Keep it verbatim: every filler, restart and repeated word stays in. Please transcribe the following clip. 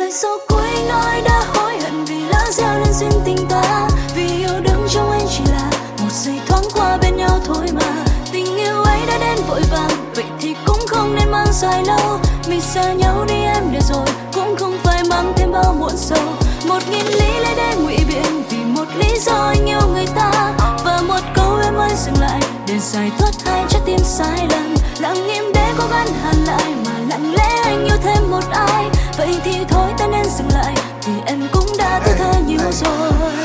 lời sau cuối nói đã hối hận vì lỡ gieo nên duyên tình ta. Vì yêu đương trong anh chỉ là một giây thoáng qua bên nhau thôi mà. Tình yêu ấy đã đến vội vàng, vậy thì cũng không nên mang dài lâu. Mình xa nhau đi em được rồi, cũng không phải mang thêm bao muộn sầu. Một nghìn lý lẽ để ngụy biện vì một lý do anh yêu người ta. Và một câu em ơi dừng lại để giải thoát hai trái tim sai lầm. Lặng im để cố gắng hàn lại mà lặng lẽ anh yêu thêm một ai. Vậy thì thôi ta nên dừng lại vì em cũng đã thơ thơ nhiều rồi.